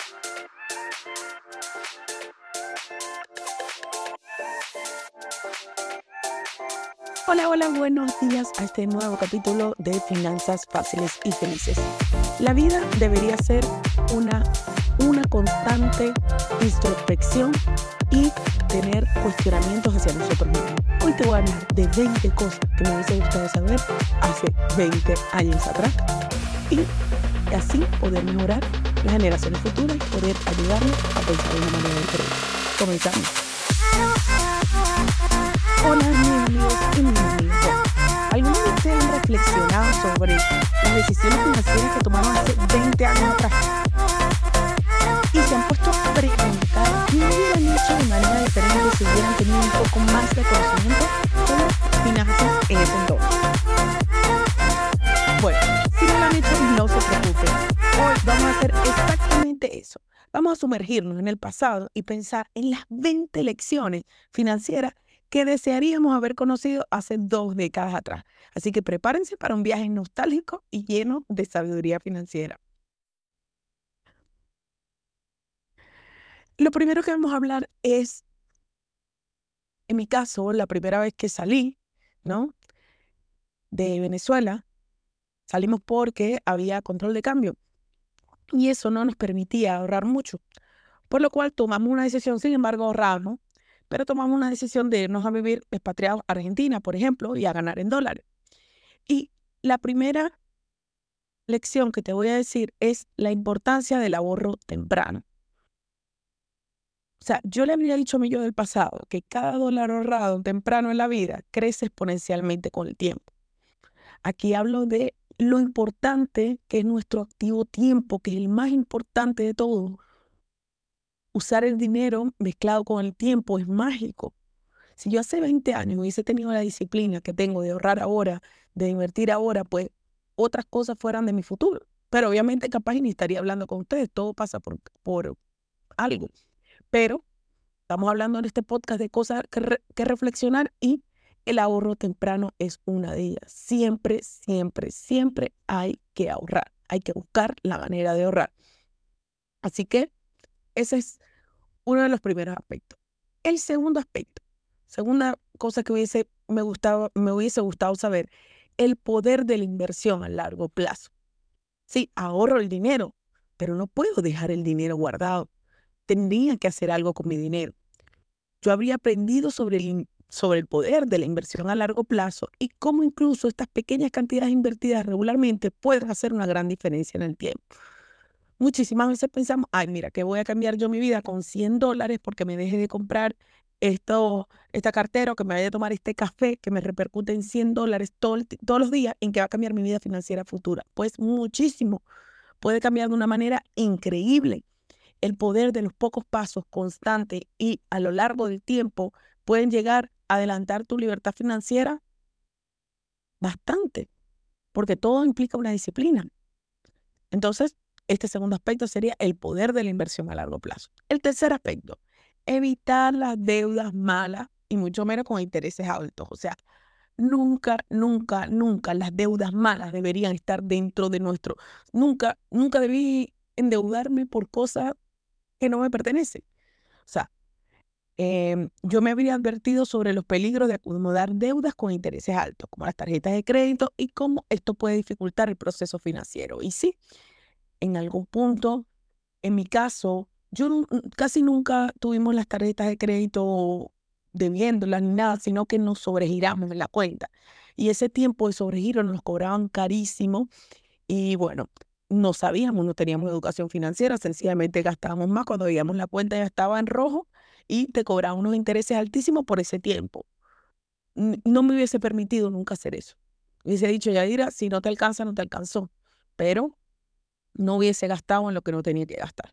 Hola, hola, buenos días a este nuevo capítulo de Finanzas Fáciles y Felices. La vida debería ser una, una constante introspección y tener cuestionamientos hacia nosotros mismos. Hoy te voy a hablar de 20 cosas que me hubiese gustado saber hace 20 años atrás y así poder mejorar las generaciones futuras y poder ayudarnos a pensar de una manera diferente. Comenzamos. Hola mis amigos y mis amigas. ¿Alguna vez ustedes han reflexionado sobre las decisiones financieras que tomaron hace 20 años atrás? Y se han puesto a preguntar qué hubieran hecho de manera diferente si hubieran tenido un poco más de conocimiento sobre finanzas en ese entonces. Bueno, si no lo han hecho, no se preocupen. Hoy vamos a hacer exactamente eso. Vamos a sumergirnos en el pasado y pensar en las 20 lecciones financieras que desearíamos haber conocido hace 2 décadas atrás. Así que prepárense para un viaje nostálgico y lleno de sabiduría financiera. Lo primero que vamos a hablar es, en mi caso, la primera vez que salí, ¿no?, de Venezuela, salimos porque había control de cambio y eso no nos permitía ahorrar mucho, por lo cual tomamos una decisión, sin embargo ahorramos, pero tomamos una decisión de irnos a vivir expatriados a Argentina, por ejemplo, y a ganar en dólares. Y la primera lección que te voy a decir es la importancia del ahorro temprano. O sea, yo le habría dicho a mi yo del pasado que cada dólar ahorrado temprano en la vida crece exponencialmente con el tiempo. Aquí hablo de lo importante que es nuestro activo tiempo, que es el más importante de todo. Usar el dinero mezclado con el tiempo es mágico. Si yo hace 20 años hubiese tenido la disciplina que tengo de ahorrar ahora, de invertir ahora, pues otras cosas fueran de mi futuro. Pero obviamente capaz y ni estaría hablando con ustedes, todo pasa por algo. Pero estamos hablando en este podcast de cosas que reflexionar y el ahorro temprano es una de ellas. Siempre, siempre, siempre hay que ahorrar. Hay que buscar la manera de ahorrar. Así que ese es uno de los primeros aspectos. El segundo aspecto, segunda cosa que me hubiese gustado saber, el poder de la inversión a largo plazo. Sí, ahorro el dinero, pero no puedo dejar el dinero guardado. Tendría que hacer algo con mi dinero. Yo habría aprendido sobre el poder de la inversión a largo plazo y cómo incluso estas pequeñas cantidades invertidas regularmente pueden hacer una gran diferencia en el tiempo. Muchísimas veces pensamos, ay, mira, que voy a cambiar yo mi vida con $100 porque me deje de comprar esta cartera o que me vaya a tomar este café que me repercute en $100 todos los días, en que va a cambiar mi vida financiera futura. Pues muchísimo. Puede cambiar de una manera increíble. El poder de los pocos pasos constantes y a lo largo del tiempo pueden llegar a adelantar tu libertad financiera bastante, porque todo implica una disciplina. Entonces, este segundo aspecto sería el poder de la inversión a largo plazo. El tercer aspecto, evitar las deudas malas y mucho menos con intereses altos. O sea, nunca, nunca, nunca las deudas malas deberían estar dentro de nuestro. Nunca, nunca debí endeudarme por cosas que no me pertenecen. O sea, yo me habría advertido sobre los peligros de acumular deudas con intereses altos, como las tarjetas de crédito y cómo esto puede dificultar el proceso financiero. Y sí, en algún punto, en mi caso, casi nunca tuvimos las tarjetas de crédito debiéndolas ni nada, sino que nos sobregiramos en la cuenta. Y ese tiempo de sobregiro nos cobraban carísimo y bueno, no sabíamos, no teníamos educación financiera, sencillamente gastábamos más cuando veíamos la cuenta ya estaba en rojo y te cobraban unos intereses altísimos por ese tiempo. No me hubiese permitido nunca hacer eso. Hubiese dicho, Yadira, si no te alcanza, no te alcanzó. Pero no hubiese gastado en lo que no tenía que gastar.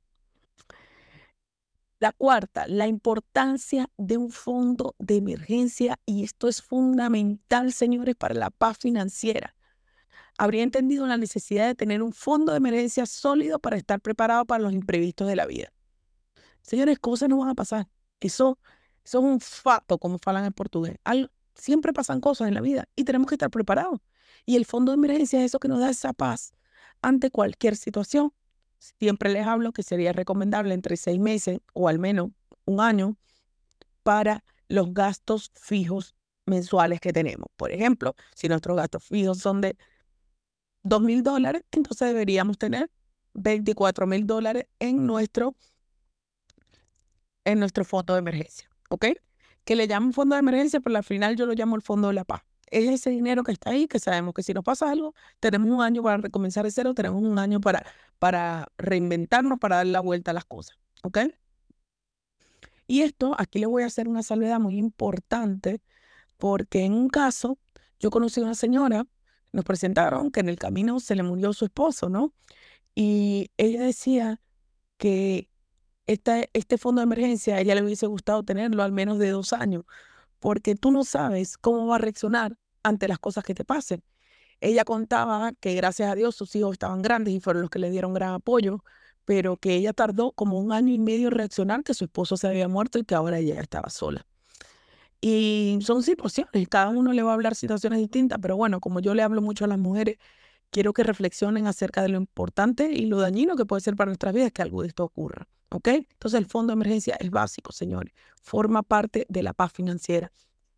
La cuarta, la importancia de un fondo de emergencia, y esto es fundamental, señores, para la paz financiera. Habría entendido la necesidad de tener un fondo de emergencia sólido para estar preparado para los imprevistos de la vida. Señores, cosas no van a pasar. Eso es un fato, como falan en portugués. Siempre pasan cosas en la vida y tenemos que estar preparados. Y el fondo de emergencia es eso que nos da esa paz ante cualquier situación. siempre les hablo que sería recomendable entre 6 meses o al menos un año para los gastos fijos mensuales que tenemos. Por ejemplo, si nuestros gastos fijos son de $2,000, entonces deberíamos tener $24,000 en nuestro fondo de emergencia, ¿ok? Que le llaman fondo de emergencia, pero al final yo lo llamo el fondo de la paz. Es ese dinero que está ahí, que sabemos que si nos pasa algo, tenemos un año para recomenzar de cero, tenemos un año para reinventarnos, para dar la vuelta a las cosas, ¿ok? Y esto, aquí le voy a hacer una salvedad muy importante, porque en un caso, yo conocí a una señora, nos presentaron que en el camino se le murió su esposo, ¿no? Y ella decía que este fondo de emergencia, a ella le hubiese gustado tenerlo al menos de 2 años, porque tú no sabes cómo va a reaccionar ante las cosas que te pasen. Ella contaba que gracias a Dios sus hijos estaban grandes y fueron los que le dieron gran apoyo, pero que ella tardó como 1 año y medio en reaccionar que su esposo se había muerto y que ahora ella estaba sola. Y son situaciones, cada uno le va a hablar situaciones distintas, pero bueno, como yo le hablo mucho a las mujeres, quiero que reflexionen acerca de lo importante y lo dañino que puede ser para nuestras vidas que algo de esto ocurra, ¿ok? Entonces el fondo de emergencia es básico, señores. Forma parte de la paz financiera.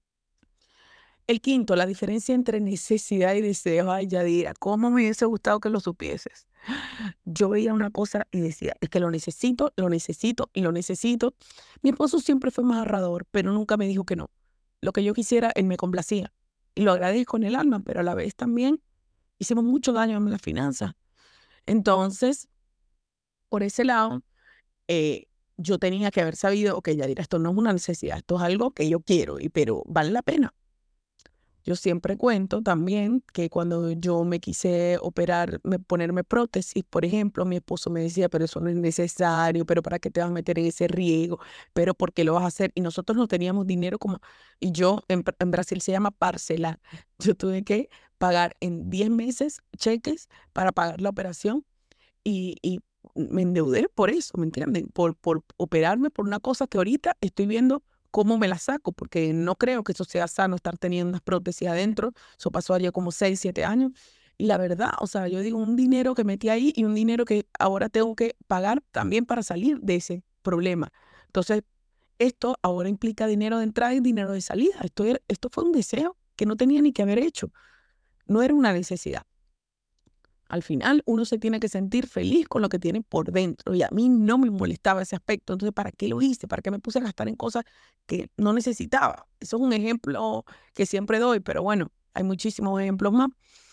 El quinto, la diferencia entre necesidad y deseo. Ay, Yadira, ¿cómo me hubiese gustado que lo supieses? Yo veía una cosa y decía, es que lo necesito, lo necesito y lo necesito. Mi esposo siempre fue más ahorrador, pero nunca me dijo que no. Lo que yo quisiera, él me complacía. Y lo agradezco en el alma, pero a la vez también hicimos mucho daño en las finanzas. Entonces, por ese lado, eh, yo tenía que haber sabido, ok, Yadira, esto no es una necesidad, esto es algo que yo quiero, pero vale la pena. Yo siempre cuento también que cuando yo me quise operar, ponerme prótesis, por ejemplo, mi esposo me decía, pero eso no es necesario, pero ¿para qué te vas a meter en ese riesgo? Pero ¿por qué lo vas a hacer? Y nosotros no teníamos dinero como, y yo en Brasil se llama parcelar. Yo tuve que pagar en 10 meses cheques para pagar la operación y me endeudé por eso, ¿me entienden? Por operarme por una cosa que ahorita estoy viendo cómo me la saco, porque no creo que eso sea sano estar teniendo unas prótesis adentro. Eso pasó hace como 6, 7 años. Y la verdad, o sea, yo digo, un dinero que metí ahí y un dinero que ahora tengo que pagar también para salir de ese problema. Entonces, esto ahora implica dinero de entrada y dinero de salida. Esto fue un deseo que no tenía ni que haber hecho. No era una necesidad. Al final uno se tiene que sentir feliz con lo que tiene por dentro y a mí no me molestaba ese aspecto. Entonces, ¿para qué lo hice? ¿Para qué me puse a gastar en cosas que no necesitaba? Eso es un ejemplo que siempre doy, pero bueno, hay muchísimos ejemplos más.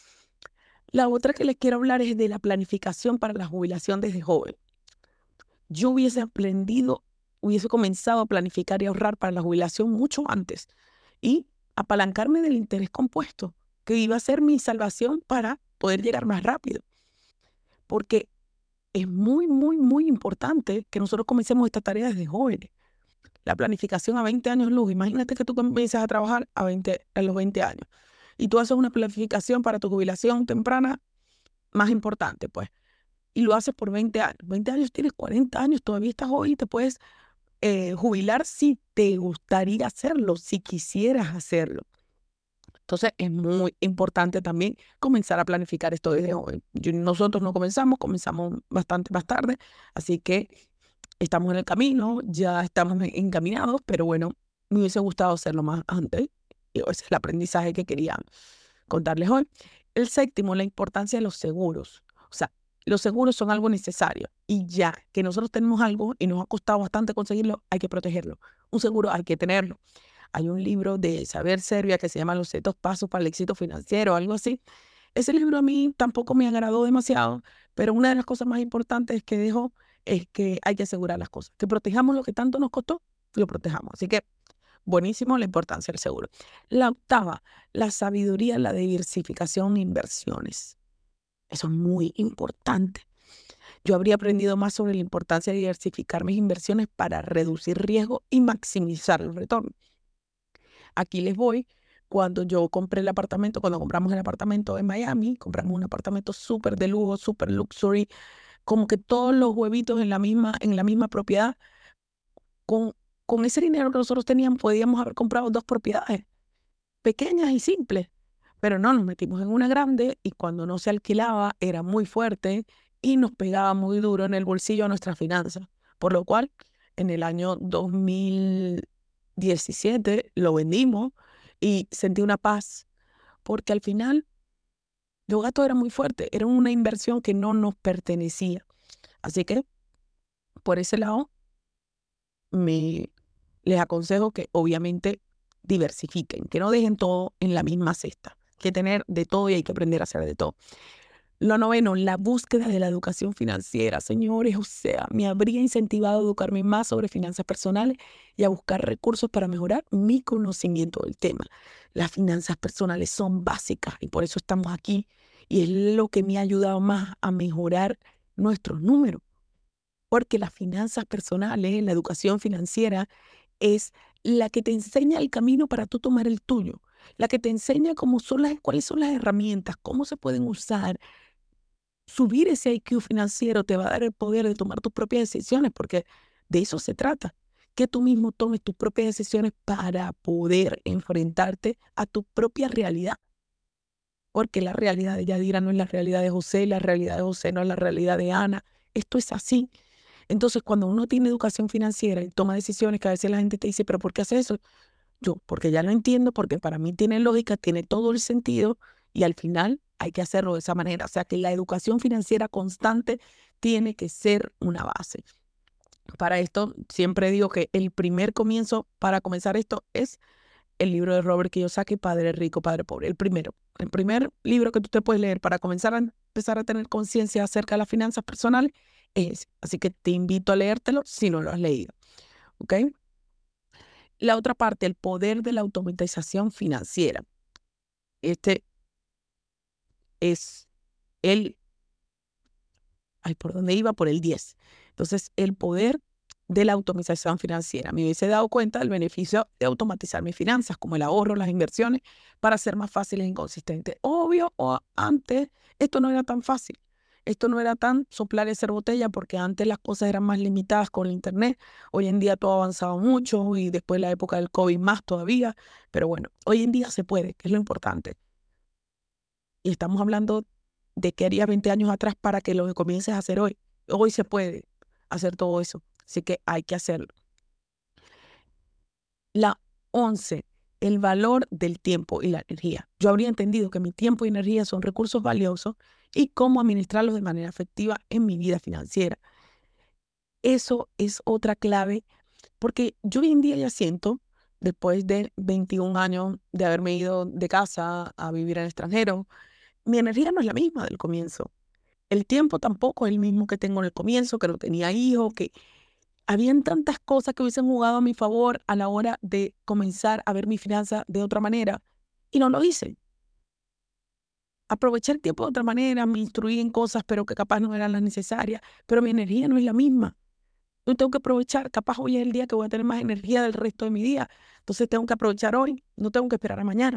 La otra que les quiero hablar es de la planificación para la jubilación desde joven. Yo hubiese aprendido, hubiese comenzado a planificar y ahorrar para la jubilación mucho antes y apalancarme del interés compuesto, que iba a ser mi salvación para poder llegar más rápido. Porque es muy, muy, muy importante que nosotros comencemos esta tarea desde jóvenes. La planificación a 20 años luz. Imagínate que tú comienzas a trabajar a los 20 años y tú haces una planificación para tu jubilación temprana más importante, pues, y lo haces por 20 años. 20 años tienes 40 años, todavía estás joven y te puedes jubilar si te gustaría hacerlo, si quisieras hacerlo. Entonces es muy importante también comenzar a planificar esto desde joven. Nosotros no comenzamos bastante más tarde, así que estamos en el camino, ya estamos encaminados, pero bueno, me hubiese gustado hacerlo más antes. Y ese es el aprendizaje que quería contarles hoy. El séptimo, la importancia de los seguros. O sea, los seguros son algo necesario y ya que nosotros tenemos algo y nos ha costado bastante conseguirlo, hay que protegerlo. Un seguro hay que tenerlo. Hay un libro de Isabel Servia que se llama Los 7 pasos para el éxito financiero, algo así. Ese libro a mí tampoco me agradó demasiado, pero una de las cosas más importantes que dejó es que hay que asegurar las cosas, que protejamos lo que tanto nos costó, lo protejamos. Así que buenísimo la importancia del seguro. La octava, la sabiduría, la diversificación de inversiones. Eso es muy importante. Yo habría aprendido más sobre la importancia de diversificar mis inversiones para reducir riesgo y maximizar el retorno. Aquí les voy. Cuando yo compré el apartamento, cuando compramos el apartamento en Miami, compramos un apartamento súper de lujo, súper luxury, como que todos los huevitos en la misma propiedad. Con, con ese dinero que nosotros teníamos, podíamos haber comprado 2 propiedades, pequeñas y simples, pero no, nos metimos en una grande y cuando no se alquilaba era muy fuerte y nos pegaba muy duro en el bolsillo a nuestras finanzas, por lo cual en el año 2017 lo vendimos y sentí una paz, porque al final los gastos eran muy fuertes, era una inversión que no nos pertenecía. Así que por ese lado les aconsejo que obviamente diversifiquen, que no dejen todo en la misma cesta, que tener de todo y hay que aprender a hacer de todo. Lo noveno, la búsqueda de la educación financiera. Señores, o sea, me habría incentivado a educarme más sobre finanzas personales y a buscar recursos para mejorar mi conocimiento del tema. Las finanzas personales son básicas y por eso estamos aquí. Y es lo que me ha ayudado más a mejorar nuestros números. Porque las finanzas personales, la educación financiera, es la que te enseña el camino para tú tomar el tuyo. La que te enseña cuáles son las herramientas, cómo se pueden usar. Subir ese IQ financiero te va a dar el poder de tomar tus propias decisiones, porque de eso se trata, que tú mismo tomes tus propias decisiones para poder enfrentarte a tu propia realidad, porque la realidad de Yadira no es la realidad de José, la realidad de José no es la realidad de Ana, esto es así. Entonces, cuando uno tiene educación financiera y toma decisiones que a veces la gente te dice, pero ¿por qué haces eso? Yo, porque ya lo entiendo, porque para mí tiene lógica, tiene todo el sentido y al final hay que hacerlo de esa manera. O sea que la educación financiera constante tiene que ser una base. Para esto, siempre digo que el primer comienzo para comenzar esto es el libro de Robert Kiyosaki, Padre Rico, Padre Pobre. El primer libro que tú te puedes leer para comenzar a empezar a tener conciencia acerca de las finanzas personales es ese. Así que te invito a leértelo si no lo has leído. ¿Ok? La otra parte, el poder de la automatización financiera. Este es el, ay, ¿por dónde iba? Por el 10. Entonces, el poder de la automatización financiera. Me hubiese dado cuenta del beneficio de automatizar mis finanzas, como el ahorro, las inversiones, para ser más fáciles y consistentes. Obvio, antes esto no era tan fácil. Esto no era tan soplar y hacer botella, porque antes las cosas eran más limitadas con el internet. Hoy en día todo ha avanzado mucho y después la época del COVID más todavía. Pero bueno, hoy en día se puede, que es lo importante. Y estamos hablando de qué harías 20 años atrás para que lo que comiences a hacer hoy. Hoy se puede hacer todo eso, así que hay que hacerlo. La 11, el valor del tiempo y la energía. Yo habría entendido que mi tiempo y energía son recursos valiosos y cómo administrarlos de manera efectiva en mi vida financiera. Eso es otra clave, porque yo hoy en día ya siento, después de 21 años de haberme ido de casa a vivir en el extranjero, mi energía no es la misma del comienzo. El tiempo tampoco es el mismo que tengo en el comienzo, que no tenía hijos, que habían tantas cosas que hubiesen jugado a mi favor a la hora de comenzar a ver mi finanza de otra manera y no lo hice. Aproveché el tiempo de otra manera, me instruí en cosas, pero que capaz no eran las necesarias, pero mi energía no es la misma. Yo tengo que aprovechar, capaz hoy es el día que voy a tener más energía del resto de mi día, entonces tengo que aprovechar hoy, no tengo que esperar a mañana.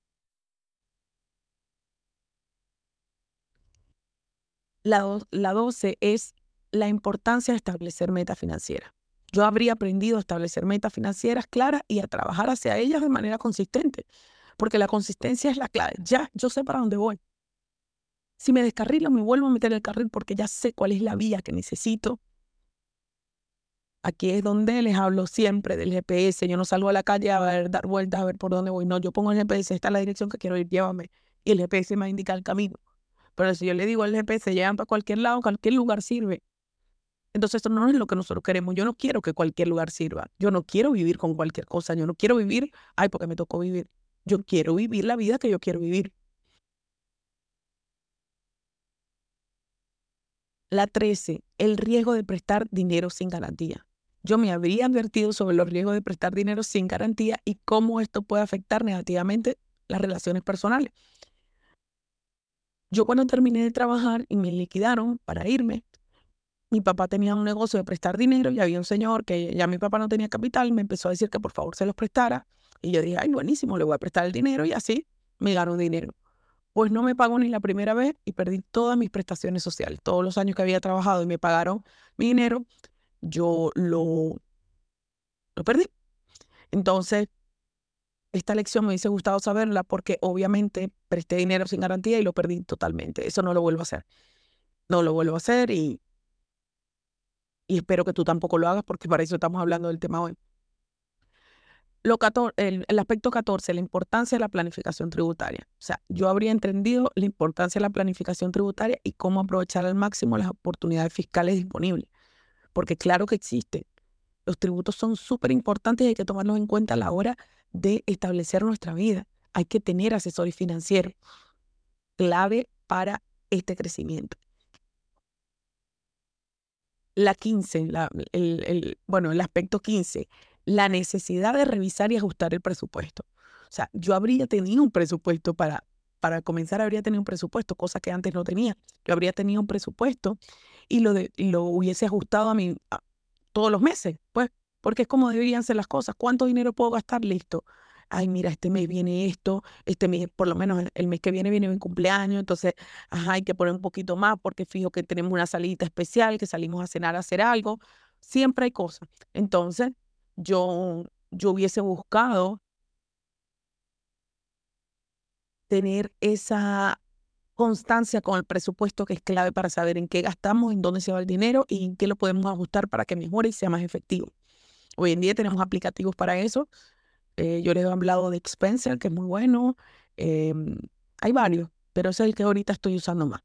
La 12 es la importancia de establecer metas financieras. Yo habría aprendido a establecer metas financieras claras y a trabajar hacia ellas de manera consistente, porque la consistencia es la clave. Ya, yo sé para dónde voy. Si me descarrilo, me vuelvo a meter en el carril porque ya sé cuál es la vía que necesito. Aquí es donde les hablo siempre del GPS. Yo no salgo a la calle a ver, dar vueltas a ver por dónde voy. No, yo pongo el GPS, esta es la dirección que quiero ir, llévame. Y el GPS me indica el camino. Pero si yo le digo al GPS, llevan para cualquier lado, cualquier lugar sirve. Entonces, esto no es lo que nosotros queremos. Yo no quiero que cualquier lugar sirva. Yo no quiero vivir con cualquier cosa. Yo no quiero vivir, ay, porque me tocó vivir. Yo quiero vivir la vida que yo quiero vivir. La 13, el riesgo de prestar dinero sin garantía. Yo me habría advertido sobre los riesgos de prestar dinero sin garantía y cómo esto puede afectar negativamente las relaciones personales. Yo cuando terminé de trabajar y me liquidaron para irme, mi papá tenía un negocio de prestar dinero y había un señor que ya mi papá no tenía capital, me empezó a decir que por favor se los prestara. Y yo dije, ay, buenísimo, le voy a prestar el dinero y así me gano dinero. Pues no me pagó ni la primera vez y perdí todas mis prestaciones sociales. Todos los años que había trabajado y me pagaron mi dinero, yo lo perdí. Entonces, esta lección me hubiese gustado saberla porque obviamente presté dinero sin garantía y lo perdí totalmente. Eso no lo vuelvo a hacer. no lo vuelvo a hacer y espero que tú tampoco lo hagas porque para eso estamos hablando del tema hoy. El aspecto 14, la importancia de la planificación tributaria. O sea, yo habría entendido la importancia de la planificación tributaria y cómo aprovechar al máximo las oportunidades fiscales disponibles, porque claro que existen. Los tributos son súper importantes y hay que tomarlos en cuenta a la hora de establecer nuestra vida. Hay que tener asesores financieros, clave para este crecimiento. La 15, el aspecto 15, la necesidad de revisar y ajustar el presupuesto. O sea, yo habría tenido un presupuesto para comenzar, habría tenido un presupuesto, cosa que antes no tenía. Yo habría tenido un presupuesto y lo hubiese ajustado todos los meses, pues, porque es como deberían ser las cosas. ¿Cuánto dinero puedo gastar? Listo. Ay, mira, este mes viene esto, este mes, por lo menos el mes que viene mi cumpleaños, entonces, ajá, hay que poner un poquito más porque fijo que tenemos una salidita especial, que salimos a cenar a hacer algo. Siempre hay cosas. Entonces, yo hubiese buscado tener esa constancia con el presupuesto que es clave para saber en qué gastamos, en dónde se va el dinero y en qué lo podemos ajustar para que mejore y sea más efectivo. Hoy en día tenemos aplicativos para eso. Yo les he hablado de Expenser, que es muy bueno. Em, Hay varios, pero ese es el que ahorita estoy usando más.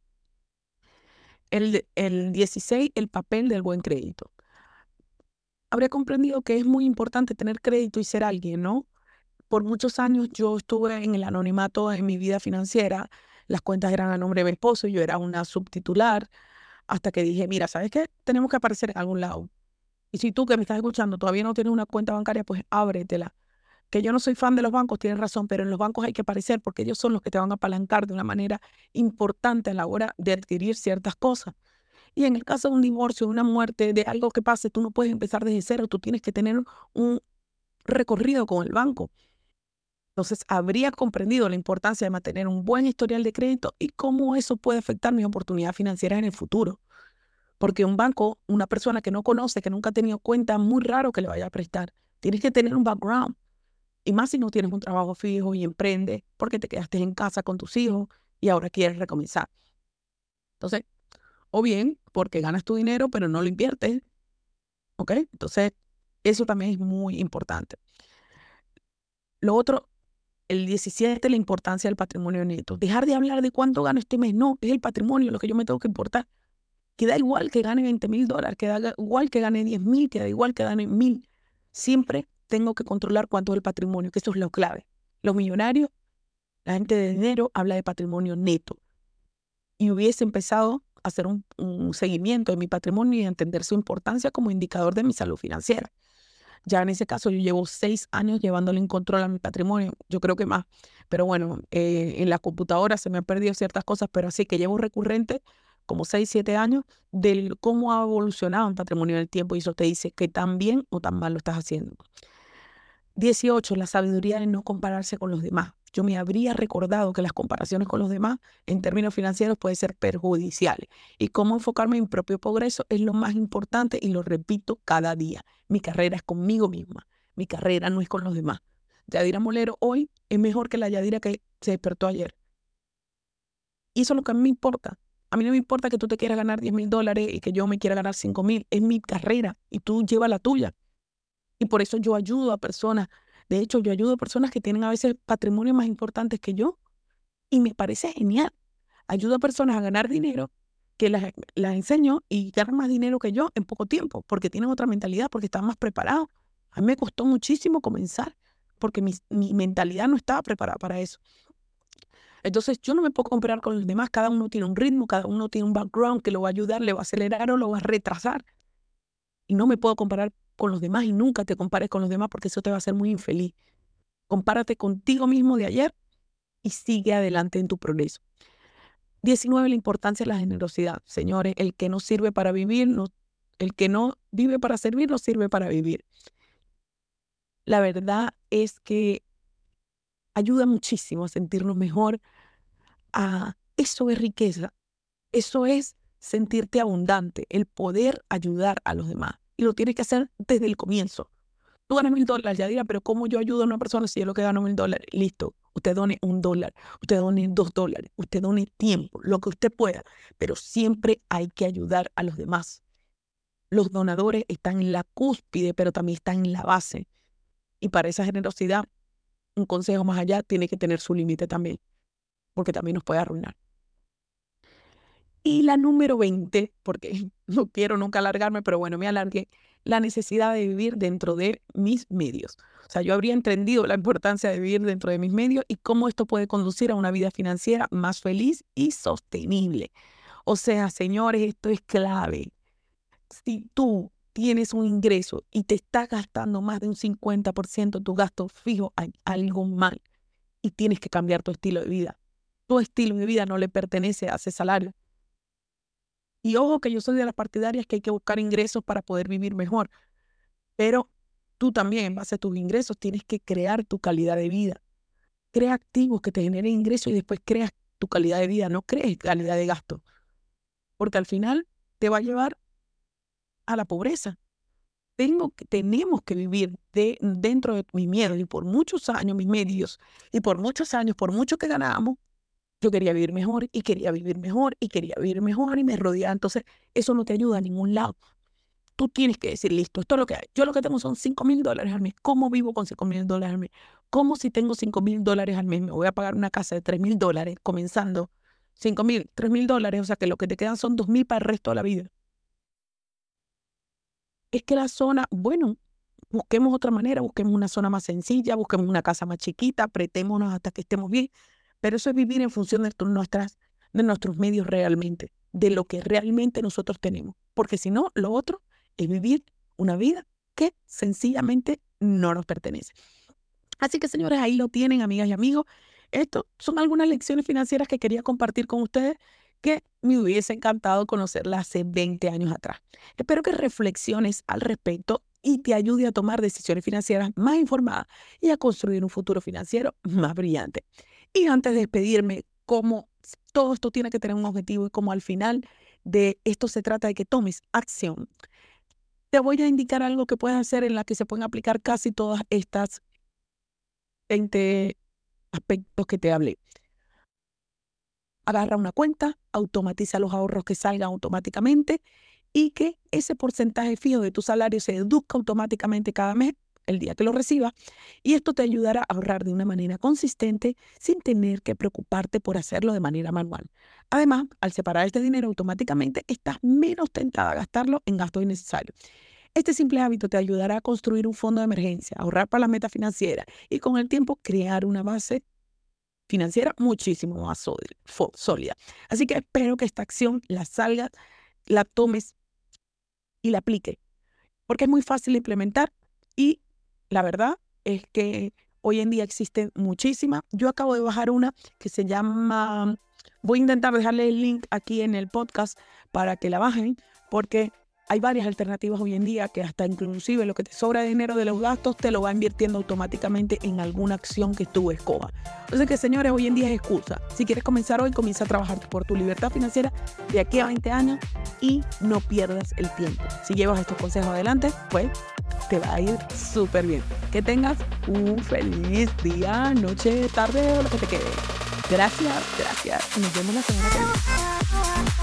El 16, el papel del buen crédito. Habré comprendido que es muy importante tener crédito y ser alguien, ¿no? Por muchos años yo estuve en el anonimato en mi vida financiera. Las cuentas eran a nombre de mi esposo, yo era una subtitular, hasta que dije, mira, ¿sabes qué? Tenemos que aparecer en algún lado. Y si tú que me estás escuchando todavía no tienes una cuenta bancaria, pues ábretela. Que yo no soy fan de los bancos, tienes razón, pero en los bancos hay que aparecer porque ellos son los que te van a apalancar de una manera importante a la hora de adquirir ciertas cosas. Y en el caso de un divorcio, de una muerte, de algo que pase, tú no puedes empezar desde cero, tú tienes que tener un recorrido con el banco. Entonces, habría comprendido la importancia de mantener un buen historial de crédito y cómo eso puede afectar mis oportunidades financieras en el futuro. Porque un banco, una persona que no conoce, que nunca ha tenido cuenta, muy raro que le vaya a prestar. Tienes que tener un background. Y más si no tienes un trabajo fijo y emprendes porque te quedaste en casa con tus hijos y ahora quieres recomenzar. Entonces, o bien porque ganas tu dinero pero no lo inviertes, ¿ok? Entonces, eso también es muy importante. Lo otro, el 17, la importancia del patrimonio neto. Dejar de hablar de cuánto gano este mes. No, es el patrimonio lo que yo me tengo que importar. Que da igual que gane $20,000, que da igual que gane 10,000, que da igual que gane 1,000. Siempre tengo que controlar cuánto es el patrimonio, que eso es lo clave. Los millonarios, la gente de dinero habla de patrimonio neto. Y hubiese empezado a hacer un seguimiento de mi patrimonio y a entender su importancia como indicador de mi salud financiera. Ya en ese caso yo llevo 6 años llevándole en control a mi patrimonio, yo creo que más. Pero bueno, en la computadora se me han perdido ciertas cosas, pero así que llevo recurrente como 6, 7 años del cómo ha evolucionado el patrimonio en el tiempo y eso te dice que tan bien o tan mal lo estás haciendo. 18, la sabiduría de no compararse con los demás. Yo me habría recordado que las comparaciones con los demás en términos financieros pueden ser perjudiciales. Y cómo enfocarme en mi propio progreso es lo más importante y lo repito cada día. Mi carrera es conmigo misma. Mi carrera no es con los demás. Yadira Molero hoy es mejor que la Yadira que se despertó ayer. Y eso es lo que a mí me importa. A mí no me importa que tú te quieras ganar $10,000 y que yo me quiera ganar 5,000. Es mi carrera y tú lleva la tuya. Y por eso yo ayudo a personas. De hecho, yo ayudo a personas que tienen a veces patrimonios más importantes que yo y me parece genial. Ayudo a personas a ganar dinero que las enseño y ganan más dinero que yo en poco tiempo porque tienen otra mentalidad, porque están más preparados. A mí me costó muchísimo comenzar porque mi mentalidad no estaba preparada para eso. Entonces, yo no me puedo comparar con los demás. Cada uno tiene un ritmo, cada uno tiene un background que lo va a ayudar, le va a acelerar o lo va a retrasar. Y no me puedo comparar con los demás y nunca te compares con los demás porque eso te va a hacer muy infeliz. Compárate contigo mismo de ayer y sigue adelante en tu progreso. 19, la importancia de la generosidad. Señores, el que no sirve para vivir, el que no vive para servir, no sirve para vivir. La verdad es que ayuda muchísimo a sentirnos mejor. Eso es riqueza. Eso es sentirte abundante, el poder ayudar a los demás. Y lo tienes que hacer desde el comienzo. Tú ganas $1,000, ya dirás, pero ¿cómo yo ayudo a una persona si yo lo que gano $1,000? Listo. Usted done $1, usted done $2, usted done tiempo, lo que usted pueda, pero siempre hay que ayudar a los demás. Los donadores están en la cúspide, pero también están en la base. Y para esa generosidad, un consejo más allá tiene que tener su límite también, porque también nos puede arruinar. Y la número 20, porque no quiero nunca alargarme, pero bueno, me alargué, la necesidad de vivir dentro de mis medios. O sea, yo habría entendido la importancia de vivir dentro de mis medios y cómo esto puede conducir a una vida financiera más feliz y sostenible. O sea, señores, esto es clave. Si tú tienes un ingreso y te estás gastando más de un 50% de tu gasto fijo, hay algo mal y tienes que cambiar tu estilo de vida. Tu estilo de vida no le pertenece a ese salario. Y ojo que yo soy de las partidarias que hay que buscar ingresos para poder vivir mejor, pero tú también en base a tus ingresos tienes que crear tu calidad de vida. Crea activos que te generen ingresos y después creas tu calidad de vida, no crees calidad de gasto, porque al final te va a llevar a la pobreza. Tenemos que vivir dentro de mis miedos y por muchos años, mis medios, y por muchos años, por mucho que ganábamos, yo quería vivir mejor y quería vivir mejor y quería vivir mejor y me rodeaba. Entonces, eso no te ayuda a ningún lado. Tú tienes que decir, listo, esto es lo que hay. Yo lo que tengo son $5,000 al mes. ¿Cómo vivo con $5,000 al mes? ¿Cómo si tengo $5,000 al mes me voy a pagar una casa de $3,000 comenzando? $5,000, $3,000, o sea que lo que te quedan son $2,000 para el resto de la vida. Es que la zona, bueno, busquemos otra manera, busquemos una zona más sencilla, busquemos una casa más chiquita, apretémonos hasta que estemos bien. Pero eso es vivir en función de nuestros medios realmente, de lo que realmente nosotros tenemos. Porque si no, lo otro es vivir una vida que sencillamente no nos pertenece. Así que, señores, ahí lo tienen, amigas y amigos. Estas son algunas lecciones financieras que quería compartir con ustedes que me hubiese encantado conocerlas hace 20 años atrás. Espero que reflexiones al respecto y te ayude a tomar decisiones financieras más informadas y a construir un futuro financiero más brillante. Y antes de despedirme, como todo esto tiene que tener un objetivo y como al final de esto se trata de que tomes acción, te voy a indicar algo que puedes hacer en la que se pueden aplicar casi todas estas 20 aspectos que te hablé. Agarra una cuenta, automatiza los ahorros que salgan automáticamente y que ese porcentaje fijo de tu salario se deduzca automáticamente cada mes, el día que lo recibas, y esto te ayudará a ahorrar de una manera consistente sin tener que preocuparte por hacerlo de manera manual. Además, al separar este dinero automáticamente, estás menos tentada a gastarlo en gastos innecesarios. Este simple hábito te ayudará a construir un fondo de emergencia, ahorrar para las metas financieras y con el tiempo crear una base financiera muchísimo más sólida. Así que espero que esta acción la salgas, la tomes y la apliques, porque es muy fácil de implementar y la verdad es que hoy en día existen muchísimas. Yo acabo de bajar una que se llama, voy a intentar dejarle el link aquí en el podcast para que la bajen, porque hay varias alternativas hoy en día que hasta inclusive lo que te sobra de dinero de los gastos te lo va invirtiendo automáticamente en alguna acción que tú escojas. O sea que, señores, hoy en día es excusa. Si quieres comenzar hoy, comienza a trabajar por tu libertad financiera de aquí a 20 años y no pierdas el tiempo. Si llevas estos consejos adelante, pues te va a ir súper bien. Que tengas un feliz día, noche, tarde o lo que te quede. Gracias. Nos vemos la semana que viene.